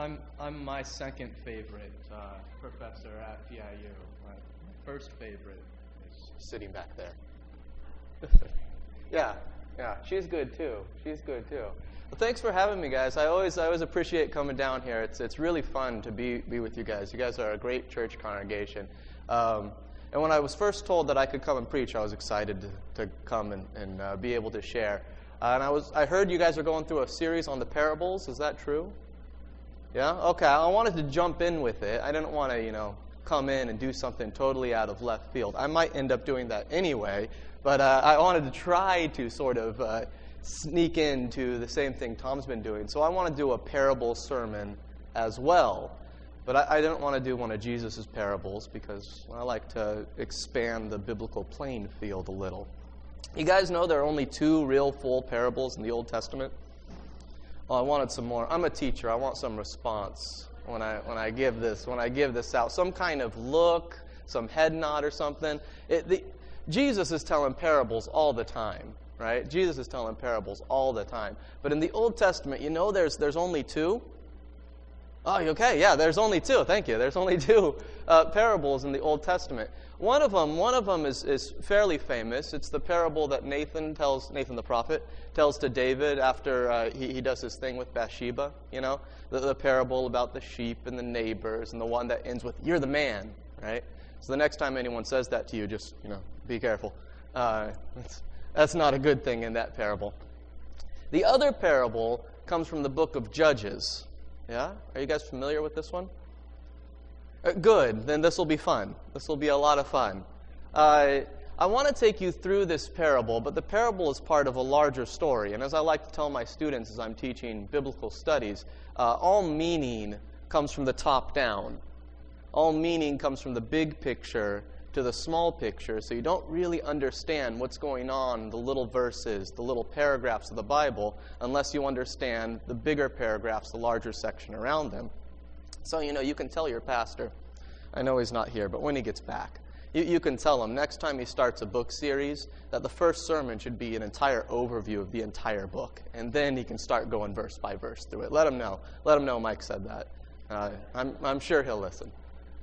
I'm my second favorite professor at PIU. My first favorite is sitting back there. Yeah, she's good too. Well, thanks for having me, guys. I always appreciate coming down here. It's really fun to be with you guys. You guys are a great church congregation. And when I was first told that I could come and preach, I was excited to come and be able to share. And I heard you guys are going through a series on the parables. Is that true? Yeah? Okay, I wanted to jump in with it. I didn't want to, come in and do something totally out of left field. I might end up doing that anyway, but I wanted to try to sort of sneak into the same thing Tom's been doing. So I want to do a parable sermon as well. But I didn't want to do one of Jesus' parables because I like to expand the biblical playing field a little. You guys know there are only 2 real full parables in the Old Testament? Well, I wanted some more. I'm a teacher. I want some response when I give this out. Some kind of look, some head nod or something. Jesus is telling parables all the time, right? Jesus is telling parables all the time. But in the Old Testament, there's only 2. Oh, okay, yeah, there's only 2. Thank you. There's only 2 parables in the Old Testament. One of them is fairly famous. It's the parable that Nathan the prophet, tells to David after he does his thing with Bathsheba, the parable about the sheep and the neighbors, and the one that ends with, "You're the man," right? So the next time anyone says that to you, just, be careful. That's not a good thing in that parable. The other parable comes from the book of Judges. Yeah? Are you guys familiar with this one? Good. Then this will be fun. This will be a lot of fun. I want to take you through this parable, but the parable is part of a larger story. And as I like to tell my students as I'm teaching biblical studies, all meaning comes from the top down. All meaning comes from the big picture to the small picture, so you don't really understand what's going on in the little verses, the little paragraphs of the Bible, unless you understand the bigger paragraphs, the larger section around them. So, you can tell your pastor, I know he's not here, but when he gets back, you can tell him next time he starts a book series that the first sermon should be an entire overview of the entire book, and then he can start going verse by verse through it. Let him know Mike said that. I'm sure he'll listen.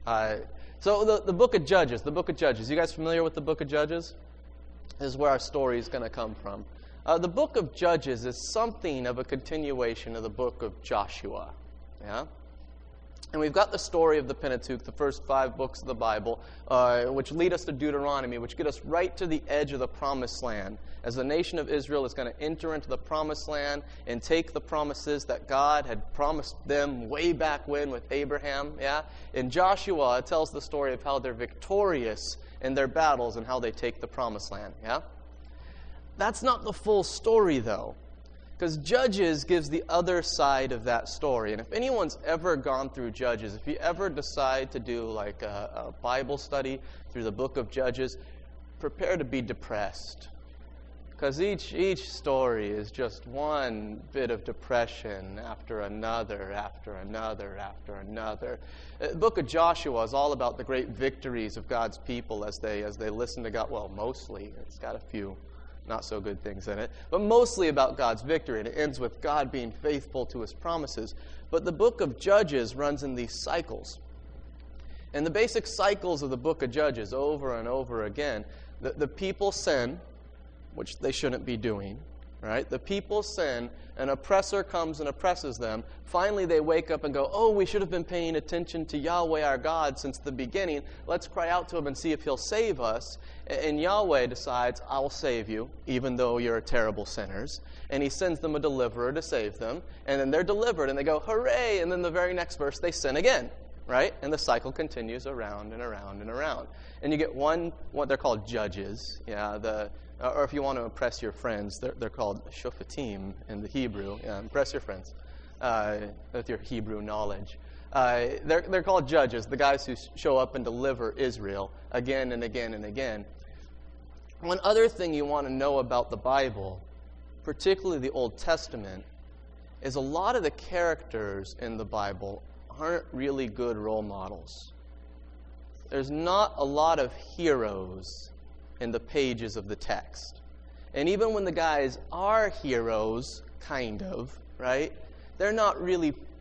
So the book of Judges, you guys familiar with the book of Judges? This is where our story is going to come from. The book of Judges is something of a continuation of the book of Joshua. Yeah? And we've got the story of the Pentateuch, the first 5 books of the Bible, which lead us to Deuteronomy, which get us right to the edge of the Promised Land, as the nation of Israel is going to enter into the Promised Land and take the promises that God had promised them way back when with Abraham. Yeah? In Joshua, it tells the story of how they're victorious in their battles and how they take the Promised Land. Yeah? That's not the full story, though. Because Judges gives the other side of that story. And if anyone's ever gone through Judges, if you ever decide to do like a Bible study through the book of Judges, prepare to be depressed. Because each story is just one bit of depression after another, after another, after another. The book of Joshua is all about the great victories of God's people as they listen to God. Well, mostly. It's got a few not so good things in it, but mostly about God's victory. And it ends with God being faithful to his promises. But the book of Judges runs in these cycles. And the basic cycles of the book of Judges, over and over again, the people sin, which they shouldn't be doing, right? The people sin, an oppressor comes and oppresses them. Finally, they wake up and go, "Oh, we should have been paying attention to Yahweh our God since the beginning. Let's cry out to him and see if he'll save us." And Yahweh decides, "I'll save you, even though you're terrible sinners." And he sends them a deliverer to save them. And then they're delivered, and they go, "Hooray!" And then the very next verse, they sin again, right? And the cycle continues around and around and around. And you get what they're called judges, or if you want to impress your friends, they're called shoftim in the Hebrew. Yeah, impress your friends with your Hebrew knowledge. They're called judges, the guys who show up and deliver Israel again and again and again. One other thing you want to know about the Bible, particularly the Old Testament, is a lot of the characters in the Bible aren't really good role models. There's not a lot of heroes in the pages of the text. And even when the guys are heroes, kind of, right? They're not really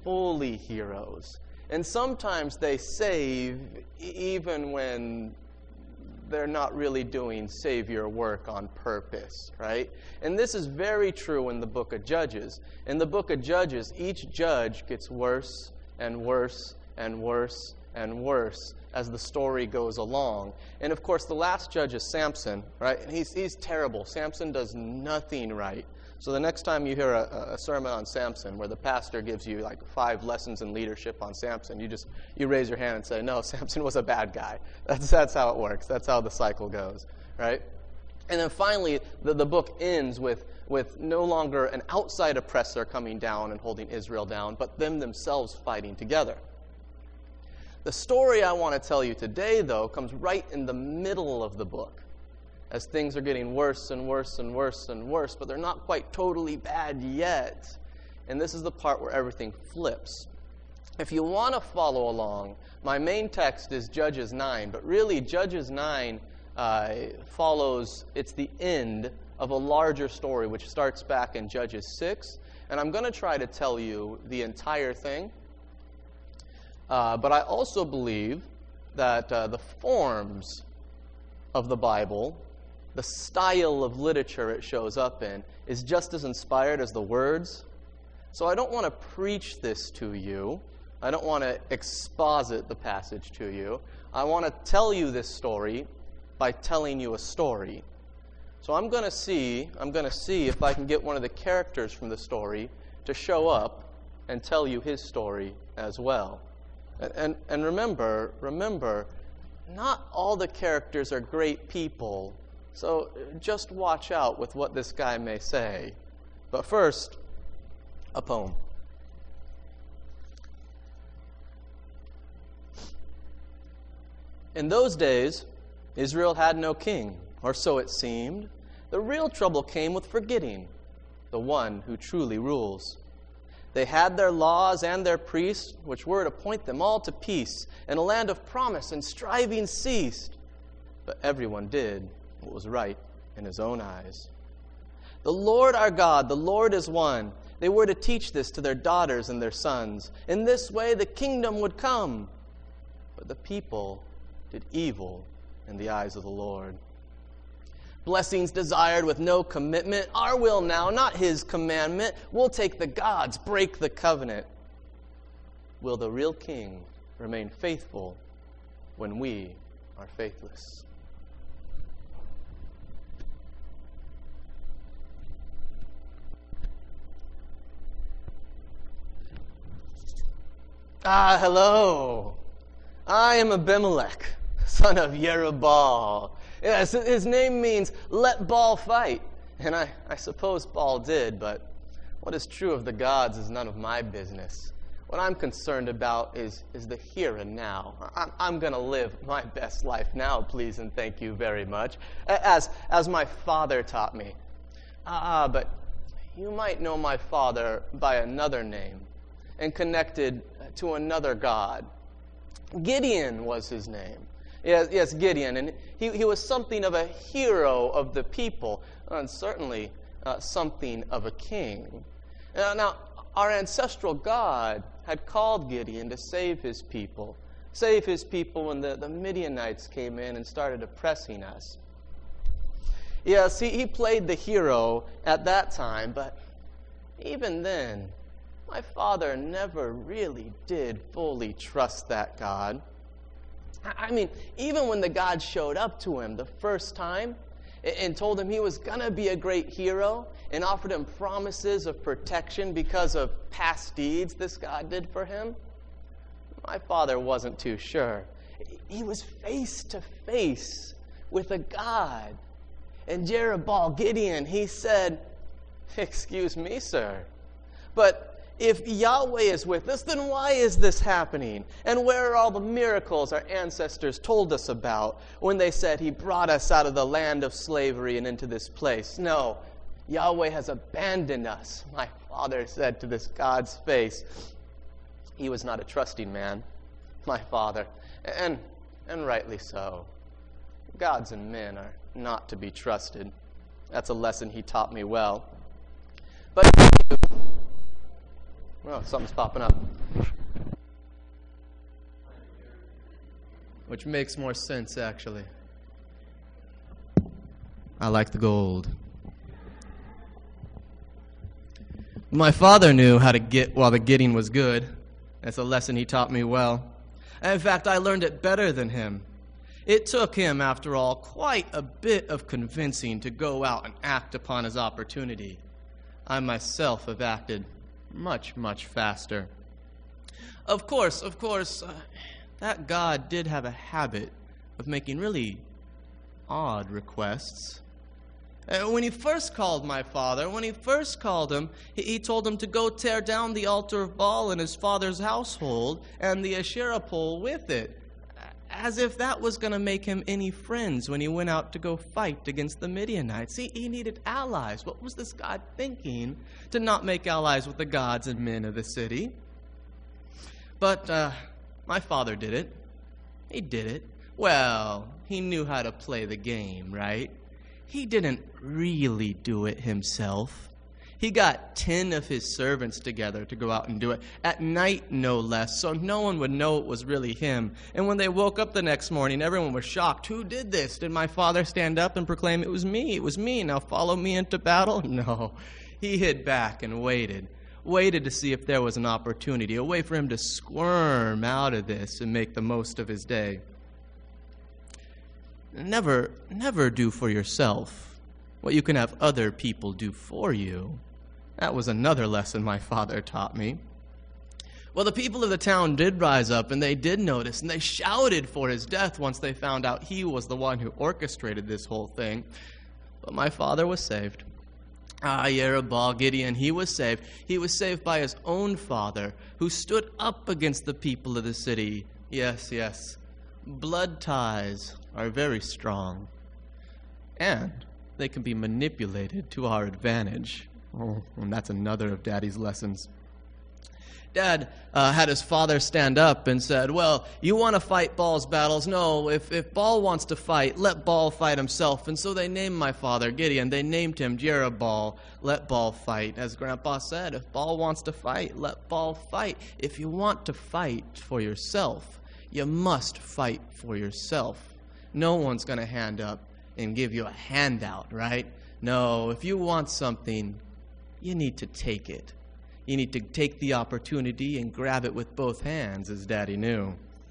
fully heroes. And sometimes they save even when they're not really doing savior work on purpose, right? And this is very true in the book of Judges. In the book of Judges, each judge gets worse and worse and worse and worse as the story goes along. And of course, the last judge is Samson, right? And he's terrible. Samson does nothing right. So the next time you hear a sermon on Samson where the pastor gives you like 5 lessons in leadership on Samson, you raise your hand and say, no, Samson was a bad guy. That's how it works. That's how the cycle goes, right? And then finally, the book ends with no longer an outside oppressor coming down and holding Israel down, but them themselves fighting together. The story I want to tell you today, though, comes right in the middle of the book, as things are getting worse and worse and worse and worse, but they're not quite totally bad yet. And this is the part where everything flips. If you want to follow along, my main text is Judges 9, but really Judges 9 follows, it's the end of a larger story, which starts back in Judges 6. And I'm going to try to tell you the entire thing. But I also believe that the forms of the Bible, the style of literature it shows up in, is just as inspired as the words. So I don't want to preach this to you. I don't want to exposit the passage to you. I want to tell you this story by telling you a story. So I'm going to see if I can get one of the characters from the story to show up and tell you his story as well. And remember, not all the characters are great people, so just watch out with what this guy may say. But first, a poem. In those days, Israel had no king, or so it seemed. The real trouble came with forgetting the one who truly rules. They had their laws and their priests, which were to point them all to peace, and a land of promise and striving ceased. But everyone did what was right in his own eyes. The Lord our God, the Lord is one. They were to teach this to their daughters and their sons. In this way the kingdom would come. But the people did evil in the eyes of the Lord. Blessings desired with no commitment. Our will now, not his commandment. We'll take the gods, break the covenant. Will the real king remain faithful when we are faithless? Hello. I am Abimelech, son of Jerubbaal. Yes, his name means, let Baal fight. And I suppose Baal did, but what is true of the gods is none of my business. What I'm concerned about is the here and now. I'm going to live my best life now, please and thank you very much, as my father taught me. But you might know my father by another name and connected to another god. Gideon was his name. Yes, Gideon. And he was something of a hero of the people, and certainly something of a king. Now, our ancestral God had called Gideon to save his people when the Midianites came in and started oppressing us. Yes, he played the hero at that time, but even then, my father never really did fully trust that God. I mean, even when the God showed up to him the first time and told him he was going to be a great hero and offered him promises of protection because of past deeds this God did for him, my father wasn't too sure. He was face to face with a God. And Jerubbaal, Gideon, he said, "Excuse me, sir, but if Yahweh is with us, then why is this happening? And where are all the miracles our ancestors told us about when they said he brought us out of the land of slavery and into this place? No, Yahweh has abandoned us," my father said to this God's face. He was not a trusting man, my father, and rightly so. Gods and men are not to be trusted. That's a lesson he taught me well. But Oh, something's popping up. Which makes more sense, actually. I like the gold. My father knew how to get while the getting was good. That's a lesson he taught me well. In fact, I learned it better than him. It took him, after all, quite a bit of convincing to go out and act upon his opportunity. I myself have acted much, much faster. Of course, that God did have a habit of making really odd requests. When he first called my father, he told him to go tear down the altar of Baal in his father's household and the Asherah pole with it, as if that was going to make him any friends when he went out to go fight against the Midianites. He needed allies. What was this God thinking to not make allies with the gods and men of the city? But my father did it. He did it. Well, he knew how to play the game, right? He didn't really do it himself. He got 10 of his servants together to go out and do it, at night no less, so no one would know it was really him. And when they woke up the next morning, everyone was shocked. Who did this? Did my father stand up and proclaim, "It was me, now follow me into battle"? No. He hid back and waited to see if there was an opportunity, a way for him to squirm out of this and make the most of his day. Never do for yourself what you can have other people do for you. That was another lesson my father taught me. Well, the people of the town did rise up, and they did notice, and they shouted for his death once they found out he was the one who orchestrated this whole thing. But my father was saved. Jerubbaal, Gideon, he was saved. He was saved by his own father, who stood up against the people of the city. Yes. Blood ties are very strong, and they can be manipulated to our advantage. Oh, and that's another of Daddy's lessons. Dad had his father stand up and said, "Well, you want to fight Baal's battles? No, if Baal wants to fight, let Baal fight himself." And so they named my father, Gideon. They named him Jerubbaal. Let Baal fight. As Grandpa said, if Baal wants to fight, let Baal fight. If you want to fight for yourself, you must fight for yourself. No one's going to hand up and give you a handout, right? No, if you want something, you need to take it. You need to take the opportunity and grab it with both hands, as Daddy knew.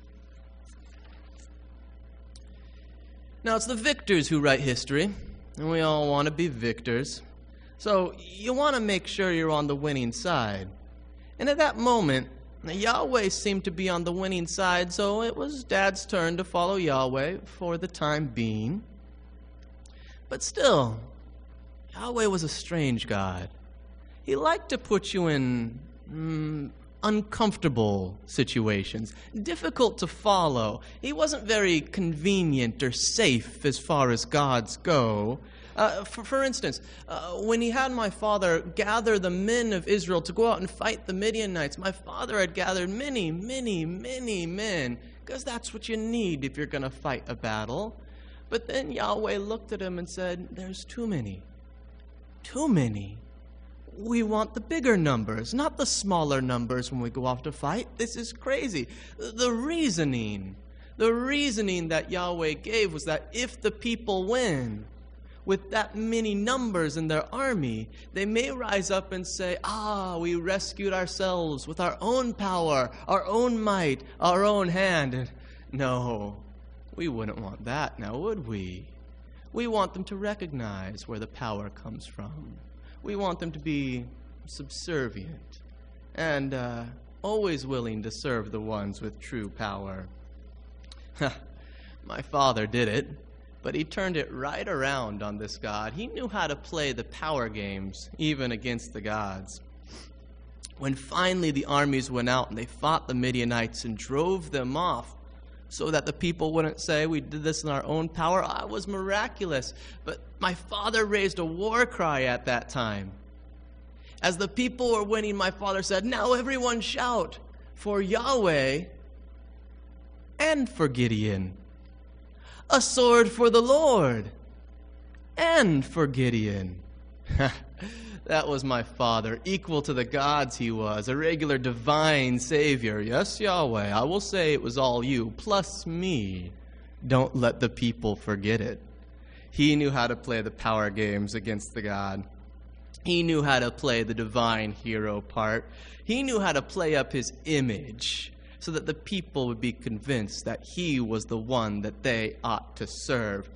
Now, it's the victors who write history, and we all want to be victors. So you want to make sure you're on the winning side. And at that moment, Yahweh seemed to be on the winning side, so it was Dad's turn to follow Yahweh for the time being. But still, Yahweh was a strange God. He liked to put you in uncomfortable situations, difficult to follow. He wasn't very convenient or safe as far as gods go. For instance, when he had my father gather the men of Israel to go out and fight the Midianites, my father had gathered many, many, many men, because that's what you need if you're going to fight a battle. But then Yahweh looked at him and said, "There's too many. Too many. We want the bigger numbers, not the smaller numbers when we go off to fight. This is crazy." The reasoning that Yahweh gave was that if the people win with that many numbers in their army, they may rise up and say, we rescued ourselves with our own power, our own might, our own hand. And no, we wouldn't want that now, would we? We want them to recognize where the power comes from. We want them to be subservient and always willing to serve the ones with true power. My father did it, but he turned it right around on this God. He knew how to play the power games, even against the gods. When finally the armies went out and they fought the Midianites and drove them off, so that the people wouldn't say we did this in our own power, it was miraculous. But my father raised a war cry at that time. As the people were winning, my father said, "Now everyone shout for Yahweh and for Gideon. A sword for the Lord and for Gideon." That was my father, equal to the gods he was, a regular divine savior. Yes, Yahweh, I will say it was all you, plus me. Don't let the people forget it. He knew how to play the power games against the God. He knew how to play the divine hero part. He knew how to play up his image so that the people would be convinced that he was the one that they ought to serve.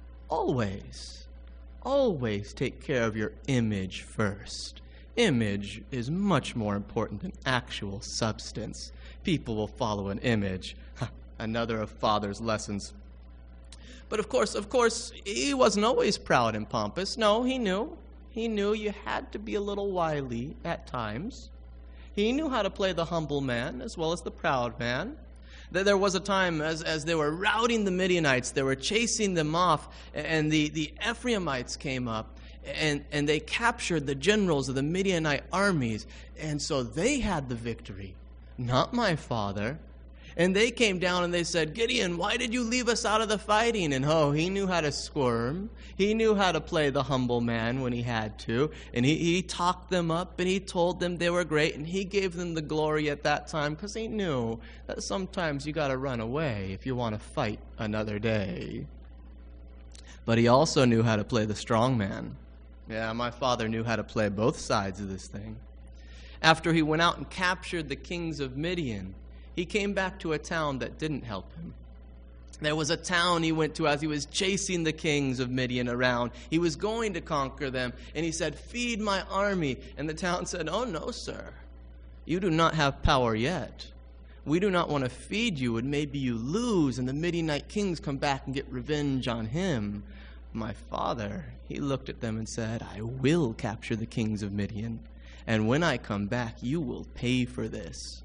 Always take care of your image first. Image is much more important than actual substance. People will follow an image. Another of Father's lessons. But of course, he wasn't always proud and pompous. No, he knew. He knew you had to be a little wily at times. He knew how to play the humble man as well as the proud man. There was a time as they were routing the Midianites, they were chasing them off, and the Ephraimites came up, and they captured the generals of the Midianite armies, and so they had the victory, not my father. And they came down and they said, Gideon, why did you leave us out of the fighting? And he knew how to squirm. He knew how to play the humble man when he had to. And he talked them up and he told them they were great. And he gave them the glory at that time because he knew that sometimes you got to run away if you want to fight another day. But he also knew how to play the strong man. Yeah, my father knew how to play both sides of this thing. After he went out and captured the kings of Midian, he came back to a town that didn't help him. There was a town he went to as he was chasing the kings of Midian around. He was going to conquer them, and he said, feed my army. And the town said, oh, no, sir. You do not have power yet. We do not want to feed you, and maybe you lose, and the Midianite kings come back and get revenge on him. My father, he looked at them and said, I will capture the kings of Midian, and when I come back, you will pay for this.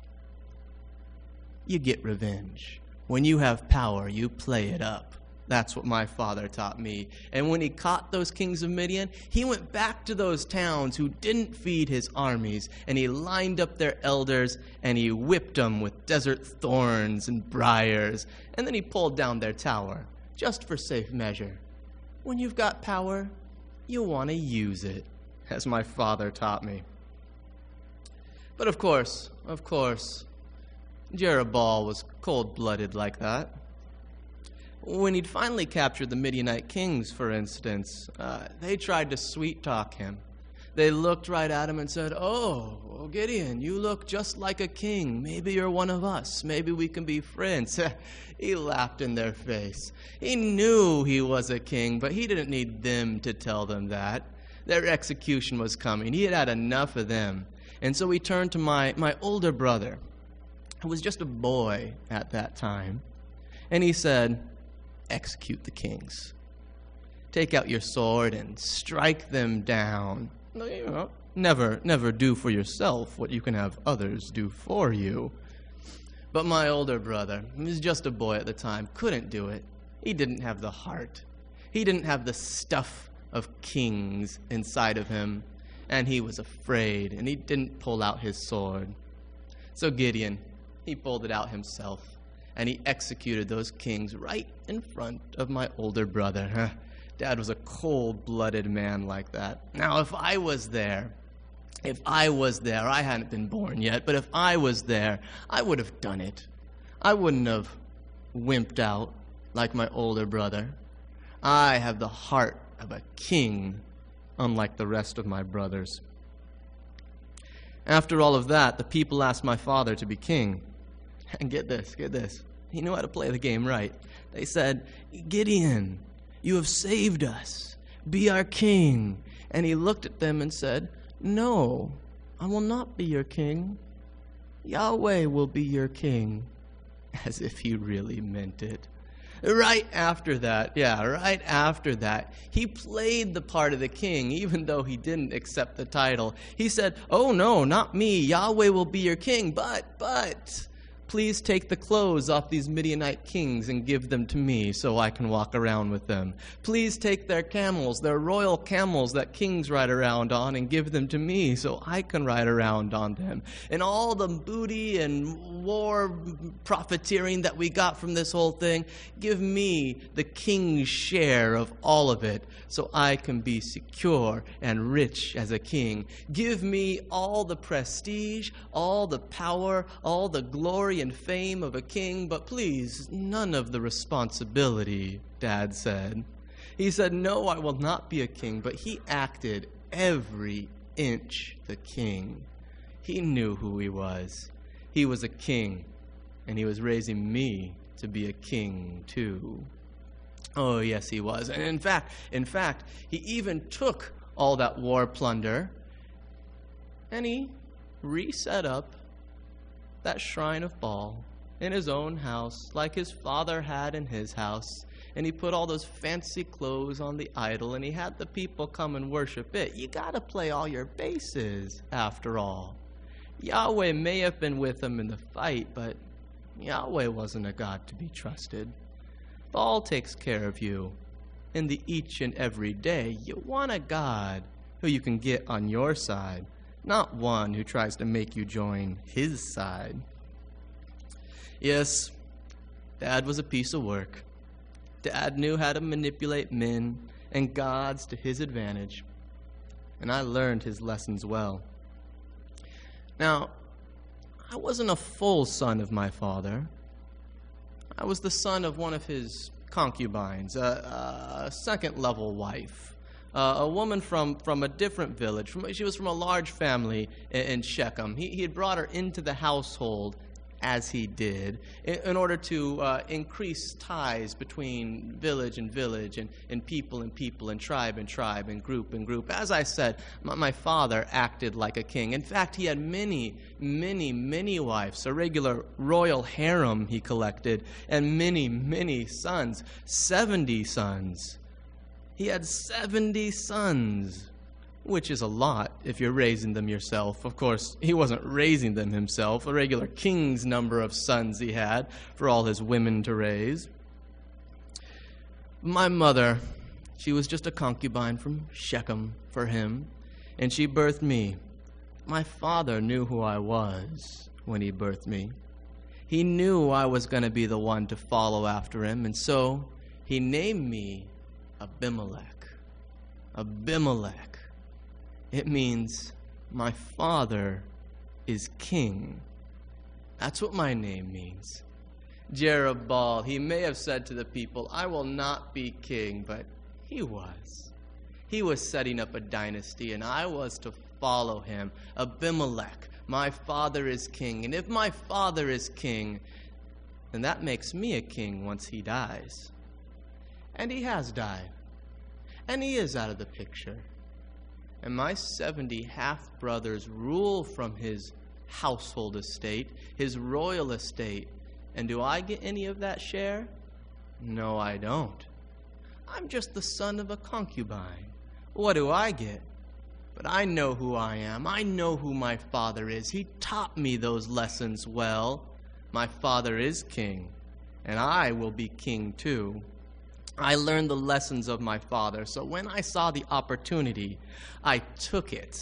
You get revenge. When you have power, you play it up. That's what my father taught me. And when he caught those kings of Midian, he went back to those towns who didn't feed his armies, and he lined up their elders, and he whipped them with desert thorns and briars, and then he pulled down their tower, just for safe measure. When you've got power, you want to use it, as my father taught me. But of course, Jerubbaal was cold-blooded like that. When he'd finally captured the Midianite kings, for instance, they tried to sweet-talk him. They looked right at him and said, oh, Gideon, you look just like a king. Maybe you're one of us. Maybe we can be friends. He laughed in their face. He knew he was a king, but he didn't need them to tell them that. Their execution was coming. He had had enough of them. And so he turned to my older brother, who was just a boy at that time, and he said, execute the kings. Take out your sword and strike them down. Never do for yourself what you can have others do for you. But my older brother, he was just a boy at the time, couldn't do it. He didn't have the heart. He didn't have the stuff of kings inside of him, and he was afraid, and he didn't pull out his sword. So Gideon, he pulled it out himself, and he executed those kings right in front of my older brother. Dad was a cold-blooded man like that. Now, if I was there, I hadn't been born yet, but if I was there, I would have done it. I wouldn't have wimped out like my older brother. I have the heart of a king, unlike the rest of my brothers. After all of that, the people asked my father to be king. And get this. He knew how to play the game right. They said, Gideon, you have saved us. Be our king. And he looked at them and said, no, I will not be your king. Yahweh will be your king. As if he really meant it. Right after that, he played the part of the king, even though he didn't accept the title. He said, oh no, not me. Yahweh will be your king, but please take the clothes off these Midianite kings and give them to me so I can walk around with them. Please take their camels, their royal camels that kings ride around on, and give them to me so I can ride around on them. And all the booty and war profiteering that we got from this whole thing, give me the king's share of all of it so I can be secure and rich as a king. Give me all the prestige, all the power, all the glory and fame of a king, but please, none of the responsibility, Dad said. He said, no, I will not be a king, but he acted every inch the king. He knew who he was. He was a king, and he was raising me to be a king too. Oh, yes, he was. And in fact, he even took all that war plunder and he reset up that shrine of Baal in his own house like his father had in his house. And he put all those fancy clothes on the idol and he had the people come and worship it. You got to play all your bases, after all. Yahweh may have been with him in the fight, but Yahweh wasn't a God to be trusted. Baal takes care of you in the each and every day. You want a God who you can get on your side, not one who tries to make you join his side. Yes, Dad was a piece of work. Dad knew how to manipulate men and gods to his advantage, and I learned his lessons well. Now, I wasn't a full son of my father. I was the son of one of his concubines, a second-level wife, a woman from a different village. She was from a large family in Shechem. He had brought her into the household as he did in order to increase ties between village and village and people and people and tribe and group and group. As I said, my father acted like a king. In fact, he had many, many, many wives, a regular royal harem he collected, and many, many sons, 70 sons. He had 70 sons, which is a lot if you're raising them yourself. Of course, he wasn't raising them himself, a regular king's number of sons he had for all his women to raise. My mother, she was just a concubine from Shechem for him, and she birthed me. My father knew who I was when he birthed me. He knew I was going to be the one to follow after him, and so he named me Abimelech. Abimelech. It means my father is king. That's what my name means. Jerubbaal, he may have said to the people, I will not be king, but he was. He was setting up a dynasty, and I was to follow him. Abimelech, my father is king. And if my father is king, then that makes me a king once he dies. And he has died. And he is out of the picture. And my 70 half-brothers rule from his household estate, his royal estate. And do I get any of that share? No, I don't. I'm just the son of a concubine. What do I get? But I know who I am. I know who my father is. He taught me those lessons well. My father is king, and I will be king too. I learned the lessons of my father, so when I saw the opportunity, I took it.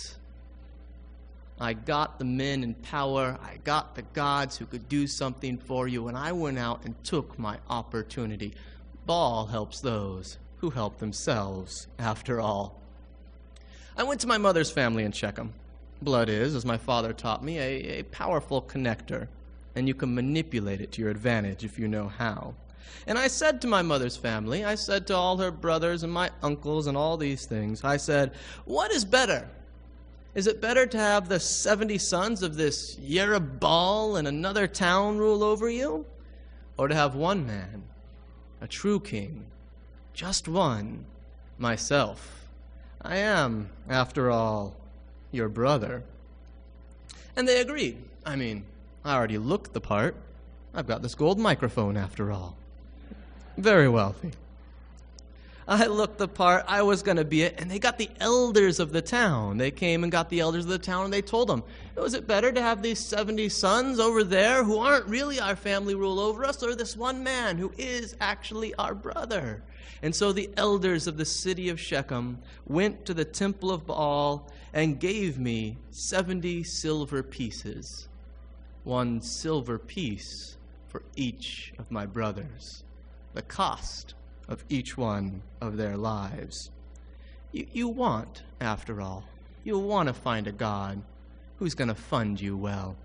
I got the men in power, I got the gods who could do something for you, and I went out and took my opportunity. Baal helps those who help themselves, after all. I went to my mother's family in Shechem. Blood is, as my father taught me, a powerful connector, and you can manipulate it to your advantage if you know how. And I said to my mother's family, I said to all her brothers and my uncles and all these things, I said, what is better? Is it better to have the 70 sons of this Jerubbaal in another town rule over you? Or to have one man, a true king, just one, myself? I am, after all, your brother. And they agreed. I mean, I already looked the part. I've got this gold microphone, after all. Very wealthy. I looked the part. I was going to be it. And they got the elders of the town. They came and got the elders of the town, and they told them, was it better to have these 70 sons over there who aren't really our family rule over us, or this one man who is actually our brother? And so the elders of the city of Shechem went to the temple of Baal and gave me 70 silver pieces, 1 silver piece for each of my brothers, the cost of each one of their lives. You want, after all, you want to find a God who's going to fund you well.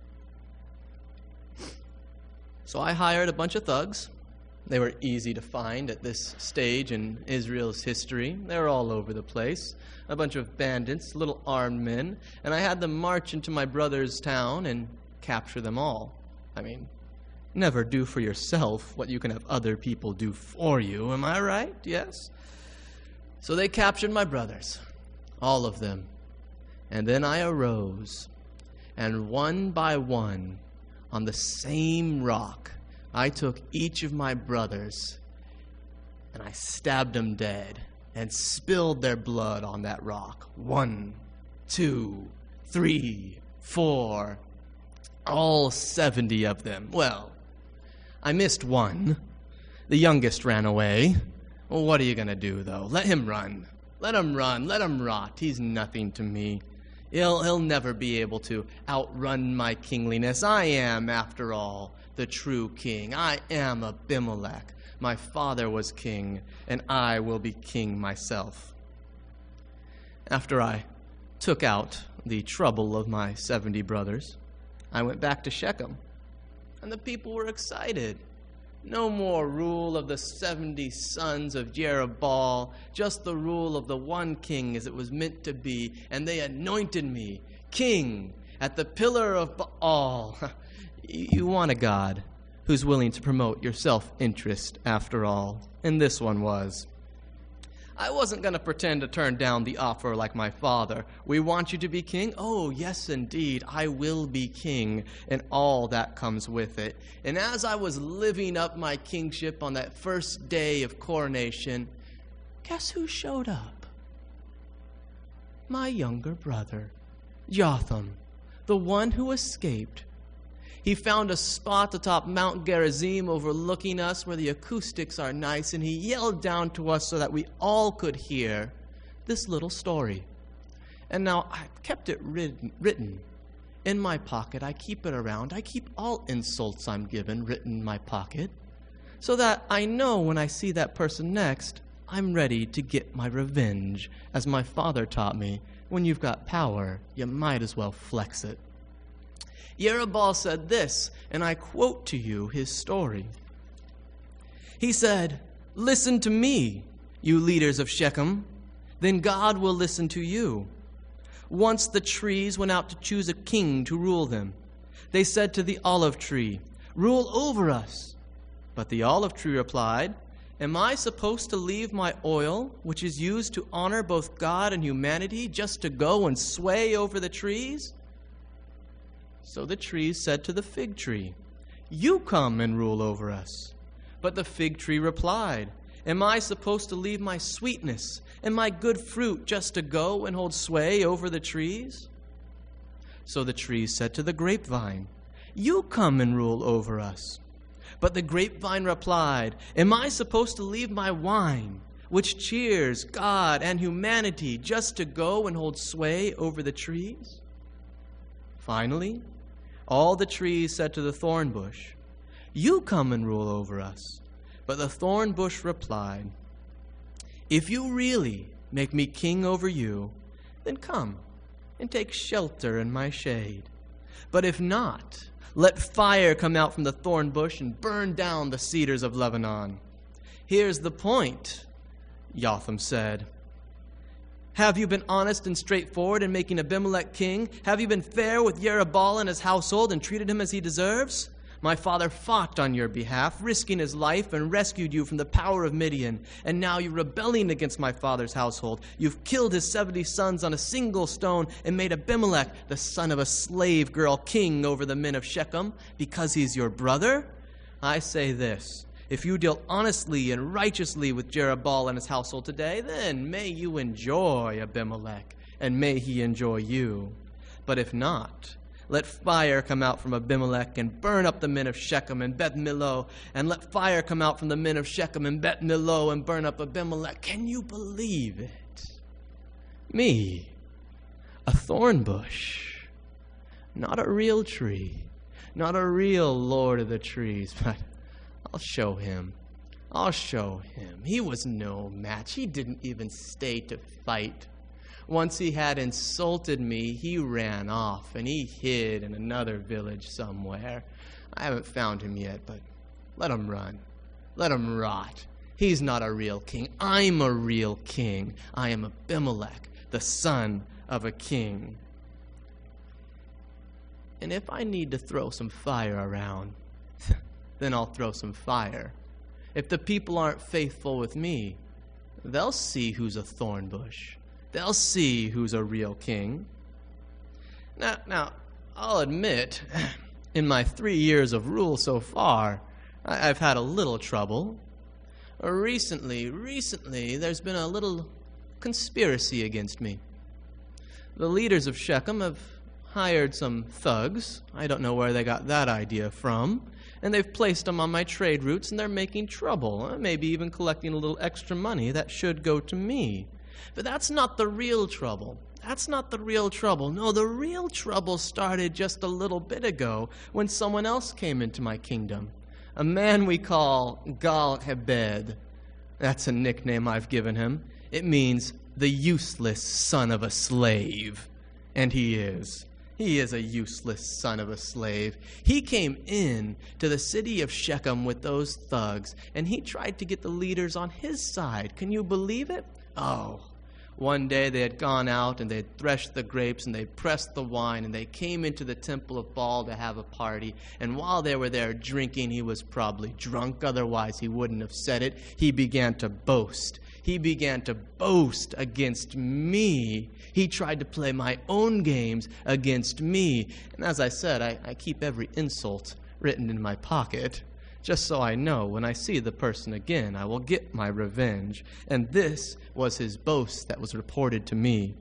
So I hired a bunch of thugs. They were easy to find at this stage in Israel's history. They were all over the place. A bunch of bandits, little armed men, and I had them march into my brother's town and capture them all. I mean, never do for yourself what you can have other people do for you. Am I right? Yes? So they captured my brothers, all of them. And then I arose, and one by one, on the same rock, I took each of my brothers, and I stabbed them dead, and spilled their blood on that rock. 1, 2, 3, 4, all 70 of them. Well, I missed one. The youngest ran away. Well, what are you going to do, though? Let him run. Let him run. Let him rot. He's nothing to me. He'll never be able to outrun my kingliness. I am, after all, the true king. I am Abimelech. My father was king, and I will be king myself. After I took out the trouble of my 70 brothers, I went back to Shechem, and the people were excited. No more rule of the 70 sons of Jerubbaal, just the rule of the one king as it was meant to be, and they anointed me king at the pillar of Baal. You want a God who's willing to promote your self-interest after all, and this one was. I wasn't going to pretend to turn down the offer like my father. We want you to be king? Oh, yes, indeed, I will be king, and all that comes with it. And as I was living up my kingship on that first day of coronation, guess who showed up? My younger brother, Jotham, the one who escaped. He found a spot atop Mount Gerizim overlooking us where the acoustics are nice, and he yelled down to us so that we all could hear this little story. And now I've kept it written in my pocket. I keep it around. I keep all insults I'm given written in my pocket so that I know when I see that person next, I'm ready to get my revenge. As my father taught me, when you've got power, you might as well flex it. Jerubbaal said this, and I quote to you his story. He said, "Listen to me, you leaders of Shechem, then God will listen to you. Once the trees went out to choose a king to rule them. They said to the olive tree, 'Rule over us.' But the olive tree replied, 'Am I supposed to leave my oil, which is used to honor both God and humanity, just to go and sway over the trees?' So the trees said to the fig tree, 'You come and rule over us.' But the fig tree replied, 'Am I supposed to leave my sweetness and my good fruit just to go and hold sway over the trees?' So the trees said to the grapevine, 'You come and rule over us.' But the grapevine replied, 'Am I supposed to leave my wine, which cheers God and humanity, just to go and hold sway over the trees?' Finally, all the trees said to the thorn bush, 'You come and rule over us.' But the thorn bush replied, 'If you really make me king over you, then come and take shelter in my shade. But if not, let fire come out from the thorn bush and burn down the cedars of Lebanon.' Here's the point," Jotham said. "Have you been honest and straightforward in making Abimelech king? Have you been fair with Jerubbaal and his household and treated him as he deserves? My father fought on your behalf, risking his life, and rescued you from the power of Midian. And now you're rebelling against my father's household. You've killed his 70 sons on a single stone and made Abimelech, the son of a slave girl, king over the men of Shechem because he's your brother? I say this, If you deal honestly and righteously with Jerubbaal and his household today, then may you enjoy Abimelech, and may he enjoy you. But if not, let fire come out from Abimelech and burn up the men of Shechem and Beth Millo, and let fire come out from the men of Shechem and Beth Millo and burn up Abimelech. Can you believe it? Me, a thorn bush, not a real tree, not a real Lord of the trees, but I'll show him. I'll show him. He was no match. He didn't even stay to fight. Once he had insulted me, he ran off, and he hid in another village somewhere. I haven't found him yet, but let him run. Let him rot. He's not a real king. I'm a real king. I am Abimelech, the son of a king. And if I need to throw some fire around, then I'll throw some fire. If the people aren't faithful with me, they'll see who's a thorn bush. They'll see who's a real king. Now, I'll admit, in my 3 years of rule so far, I've had a little trouble. Recently, there's been a little conspiracy against me. The leaders of Shechem have hired some thugs. I don't know where they got that idea from. And they've placed them on my trade routes, and they're making trouble, maybe even collecting a little extra money that should go to me. But that's not the real trouble. That's not the real trouble. No, the real trouble started just a little bit ago when someone else came into my kingdom. A man we call Gal-Hebed. That's a nickname I've given him. It means the useless son of a slave. And he is. He is a useless son of a slave. He came in to the city of Shechem with those thugs, and he tried to get the leaders on his side. Can you believe it? Oh, one day they had gone out and they had threshed the grapes and they pressed the wine, and they came into the temple of Baal to have a party. And while they were there drinking, he was probably drunk, otherwise he wouldn't have said it. He began to boast. He began to boast against me. He tried to play my own games against me. And as I said, I keep every insult written in my pocket, just so I know when I see the person again, I will get my revenge. And this was his boast that was reported to me.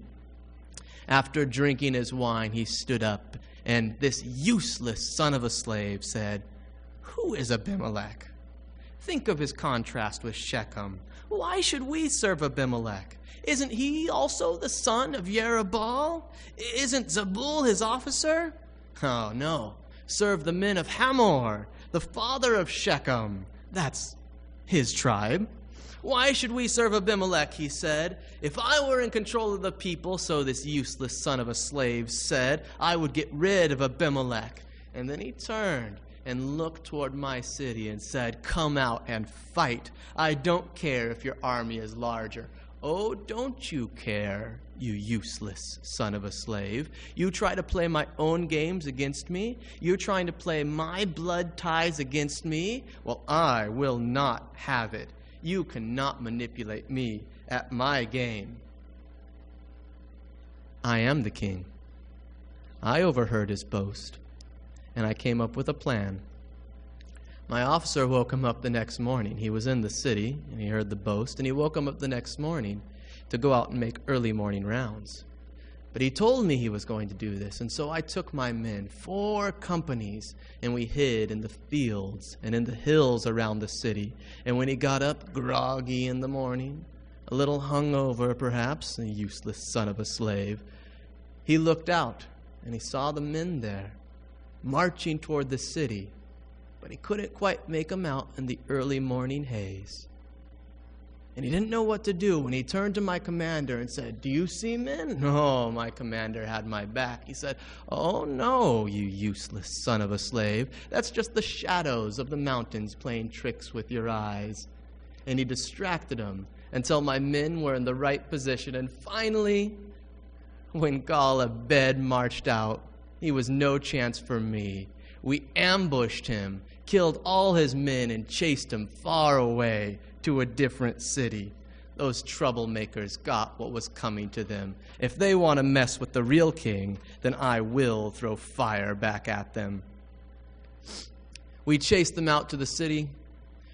After drinking his wine, he stood up, and this useless son of a slave said, "Who is Abimelech? Think of his contrast with Shechem. Why should we serve Abimelech? Isn't he also the son of Jerubbaal? Isn't Zebul his officer? Oh, no. Serve the men of Hamor, the father of Shechem. That's his tribe. Why should we serve Abimelech, he said. If I were in control of the people, so this useless son of a slave said, I would get rid of Abimelech. And then he turned and looked toward my city and said, come out and fight. I don't care if your army is larger. Oh, don't you care, you useless son of a slave? You try to play my own games against me? You're trying to play my blood ties against me? Well, I will not have it. You cannot manipulate me at my game. I am the king. I overheard his boast, and I came up with a plan. My officer woke him up the next morning. He was in the city, and he heard the boast, and he woke him up the next morning to go out and make early morning rounds. But he told me he was going to do this, and so I took my men, 4 companies, and we hid in the fields and in the hills around the city. And when he got up, groggy in the morning, a little hungover perhaps, a useless son of a slave, he looked out, and he saw the men there, marching toward the city, but he couldn't quite make them out in the early morning haze. And he didn't know what to do when he turned to my commander and said, do you see men? Oh, my commander had my back. He said, oh, no, you useless son of a slave. That's just the shadows of the mountains playing tricks with your eyes. And he distracted him until my men were in the right position. And finally, when Gal-Hebed marched out, he was no chance for me. We ambushed him, killed all his men, and chased him far away to a different city. Those troublemakers got what was coming to them. If they want to mess with the real king, then I will throw fire back at them. We chased them out to the city.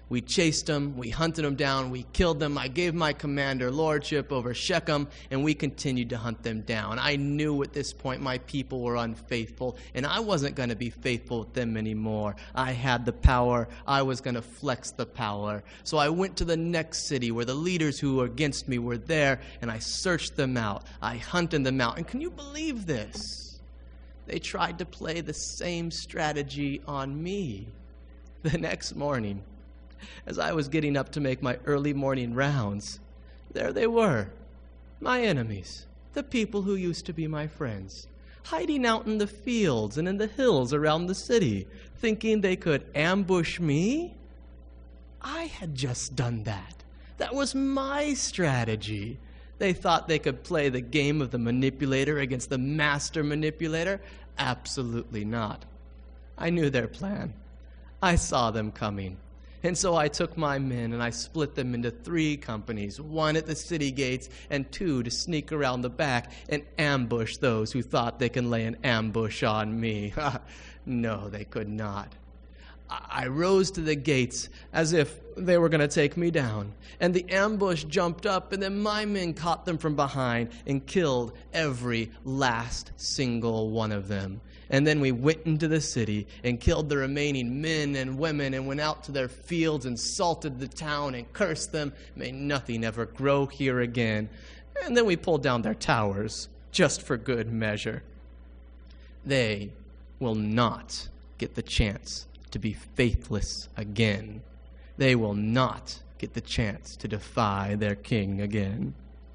We chased them, we hunted them down, we killed them. I gave my commander lordship over Shechem, and we continued to hunt them down. I knew at this point my people were unfaithful, and I wasn't going to be faithful with them anymore. I had the power. I was going to flex the power. So I went to the next city where the leaders who were against me were there, and I searched them out. I hunted them out. And can you believe this? They tried to play the same strategy on me. The next morning, as I was getting up to make my early morning rounds, there they were, my enemies, the people who used to be my friends, hiding out in the fields and in the hills around the city, thinking they could ambush me. I had just done that. That was my strategy. They thought they could play the game of the manipulator against the master manipulator. Absolutely not. I knew their plan. I saw them coming. And so I took my men and I split them into 3 companies, 1 at the city gates and 2 to sneak around the back and ambush those who thought they can lay an ambush on me. No, they could not. I rose to the gates as if they were going to take me down. And the ambush jumped up, and then my men caught them from behind and killed every last single one of them. And then we went into the city and killed the remaining men and women and went out to their fields and salted the town and cursed them. May nothing ever grow here again. And then we pulled down their towers just for good measure. They will not get the chance to be faithless again. They will not get the chance to defy their king again.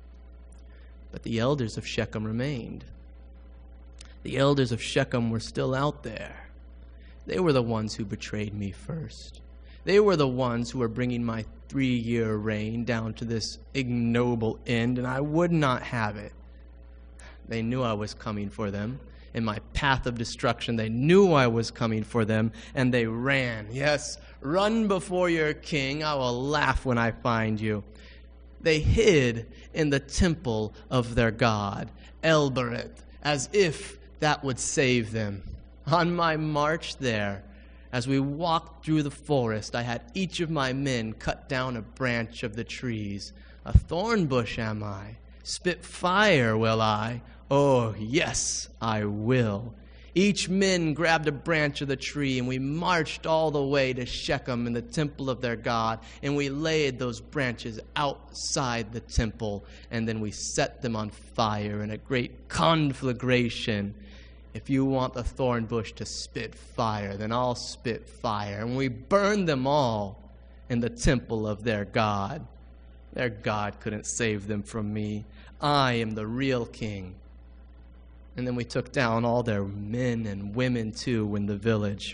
But the elders of Shechem remained. The elders of Shechem were still out there. They were the ones who betrayed me first. They were the ones who were bringing my 3-year reign down to this ignoble end, and I would not have it. They knew I was coming for them. In my path of destruction, they knew I was coming for them, and they ran. Yes, run before your king. I will laugh when I find you. They hid in the temple of their god, El-Berith, as if that would save them. On my march there, as we walked through the forest, I had each of my men cut down a branch of the trees. A thorn bush am I. Spit fire will I. Oh, yes, I will. Each man grabbed a branch of the tree, and we marched all the way to Shechem in the temple of their God, and we laid those branches outside the temple, and then we set them on fire in a great conflagration. If you want the thorn bush to spit fire, then I'll spit fire. And we burned them all in the temple of their God. Their God couldn't save them from me. I am the real king. And then we took down all their men and women, too, in the village.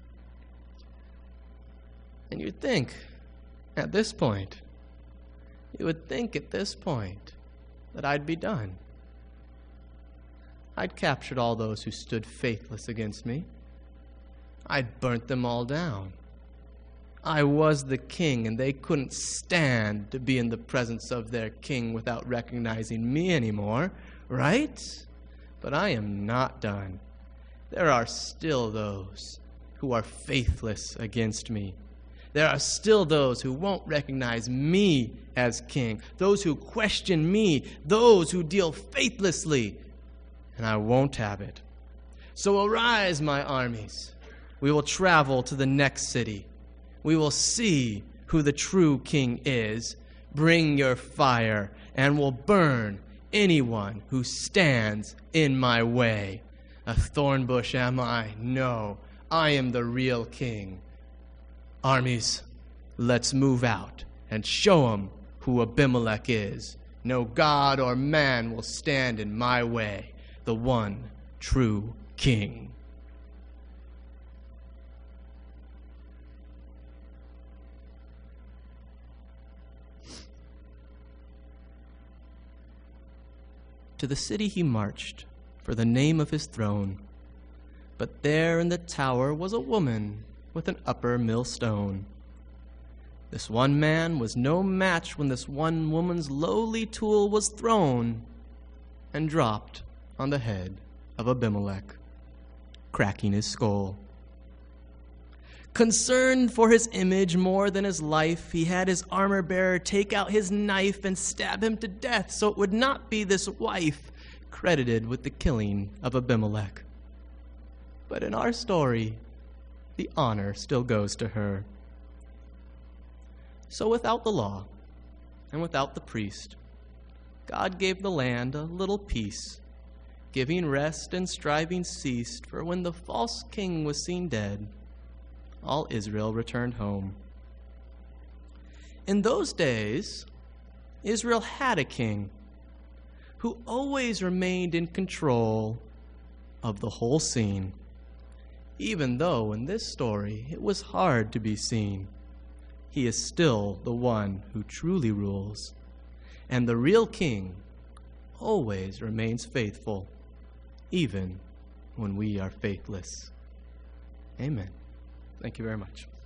And you'd think, at this point, that I'd be done. I'd captured all those who stood faithless against me. I'd burnt them all down. I was the king, and they couldn't stand to be in the presence of their king without recognizing me anymore, right? But I am not done. There are still those who are faithless against me. There are still those who won't recognize me as king, those who question me, those who deal faithlessly, and I won't have it. So arise, my armies. We will travel to the next city. We will see who the true king is. Bring your fire, and we'll burn anyone who stands in my way. A thorn bush am I? No, I am the real king. Armies, let's move out and show them who Abimelech is. No god or man will stand in my way. The one true king. To the city he marched, for the name of his throne. But there in the tower was a woman with an upper millstone. This one man was no match when this one woman's lowly tool was thrown and dropped on the head of Abimelech, cracking his skull. Concerned for his image more than his life, he had his armor bearer take out his knife and stab him to death, so it would not be this wife credited with the killing of Abimelech. But in our story, the honor still goes to her. So without the law and without the priest, God gave the land a little peace. Giving rest and striving ceased, for when the false king was seen dead, all Israel returned home. In those days, Israel had a king who always remained in control of the whole scene, even though in this story it was hard to be seen. He is still the one who truly rules, and the real king always remains faithful, even when we are faithless. Amen. Thank you very much.